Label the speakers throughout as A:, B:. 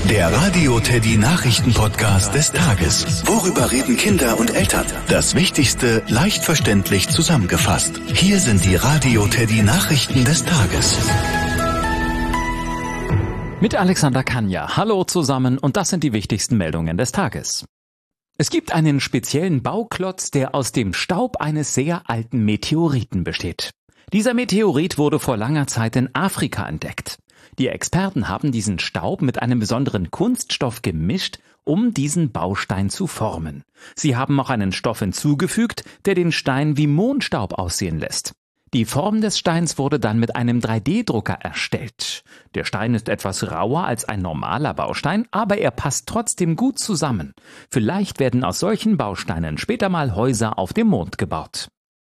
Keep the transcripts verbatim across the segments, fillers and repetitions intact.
A: Der Radio Teddy Nachrichten-Podcast des Tages. Worüber reden Kinder und Eltern? Das Wichtigste leicht verständlich zusammengefasst. Hier sind die Radio Teddy Nachrichten des Tages.
B: Mit Alexander Kanja. Hallo zusammen und das sind die wichtigsten Meldungen des Tages. Es gibt einen speziellen Bauklotz, der aus dem Staub eines sehr alten Meteoriten besteht. Dieser Meteorit wurde vor langer Zeit in Afrika entdeckt. Die Experten haben diesen Staub mit einem besonderen Kunststoff gemischt, um diesen Baustein zu formen. Sie haben auch einen Stoff hinzugefügt, der den Stein wie Mondstaub aussehen lässt. Die Form des Steins wurde dann mit einem drei D Drucker erstellt. Der Stein ist etwas rauer als ein normaler Baustein, aber er passt trotzdem gut zusammen. Vielleicht werden aus solchen Bausteinen später mal Häuser auf dem Mond gebaut.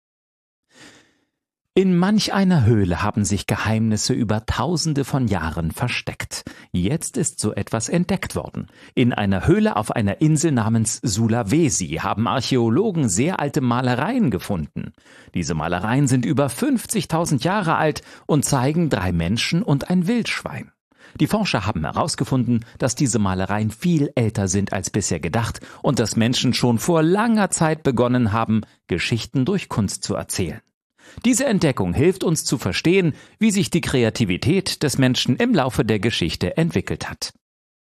B: In manch einer Höhle haben sich Geheimnisse über Tausende von Jahren versteckt. Jetzt ist so etwas entdeckt worden. In einer Höhle auf einer Insel namens Sulawesi haben Archäologen sehr alte Malereien gefunden. Diese Malereien sind über fünfzigtausend Jahre alt und zeigen drei Menschen und ein Wildschwein. Die Forscher haben herausgefunden, dass diese Malereien viel älter sind als bisher gedacht und dass Menschen schon vor langer Zeit begonnen haben, Geschichten durch Kunst zu erzählen. Diese Entdeckung hilft uns zu verstehen, wie sich die Kreativität des Menschen im Laufe der Geschichte entwickelt hat.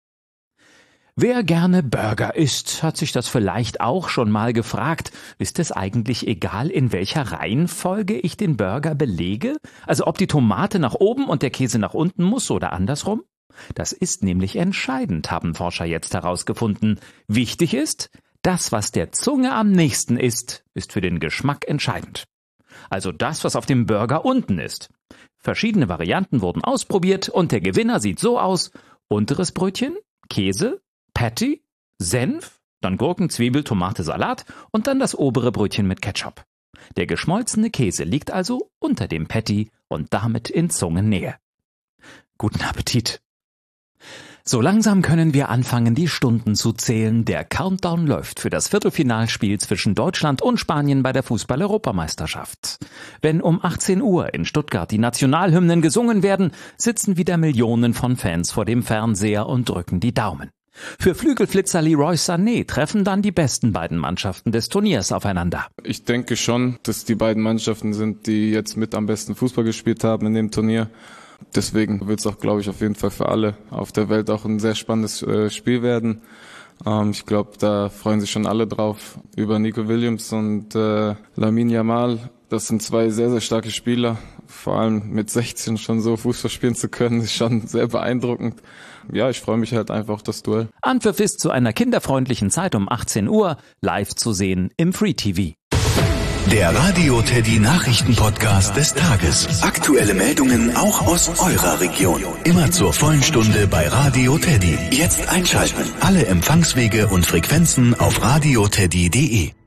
B: Wer gerne Burger isst, hat sich das vielleicht auch schon mal gefragt. Ist es eigentlich egal, in welcher Reihenfolge ich den Burger belege? Also ob die Tomate nach oben und der Käse nach unten muss oder andersrum? Das ist nämlich entscheidend, haben Forscher jetzt herausgefunden. Wichtig ist, das, was der Zunge am nächsten ist, ist für den Geschmack entscheidend. Also das, was auf dem Burger unten ist. Verschiedene Varianten wurden ausprobiert und der Gewinner sieht so aus: unteres Brötchen, Käse, Patty, Senf, dann Gurken, Zwiebel, Tomate, Salat und dann das obere Brötchen mit Ketchup. Der geschmolzene Käse liegt also unter dem Patty und damit in Zungennähe. Guten Appetit! So langsam können wir anfangen, die Stunden zu zählen. Der Countdown läuft für das Viertelfinalspiel zwischen Deutschland und Spanien bei der Fußball-Europameisterschaft. Wenn um achtzehn Uhr in Stuttgart die Nationalhymnen gesungen werden, sitzen wieder Millionen von Fans vor dem Fernseher und drücken die Daumen. Für Flügelflitzer Leroy Sané treffen dann die besten beiden Mannschaften des Turniers aufeinander.
C: Ich denke schon, dass die beiden Mannschaften sind, die jetzt mit am besten Fußball gespielt haben in dem Turnier. Deswegen wird es auch, glaube ich, auf jeden Fall für alle auf der Welt auch ein sehr spannendes äh, Spiel werden. Ähm, ich glaube, da freuen sich schon alle drauf über Nico Williams und äh, Lamine Yamal. Das sind zwei sehr, sehr starke Spieler. Vor allem mit sechzehn schon so Fußball spielen zu können, ist schon sehr beeindruckend. Ja, ich freue mich halt einfach auf das Duell.
B: Anpfiff ist zu einer kinderfreundlichen Zeit um achtzehn Uhr live zu sehen im Free T V.
A: Der Radio Teddy Nachrichten-Podcast des Tages. Aktuelle Meldungen auch aus eurer Region. Immer zur vollen Stunde bei Radio Teddy. Jetzt einschalten. Alle Empfangswege und Frequenzen auf radio teddy punkt de.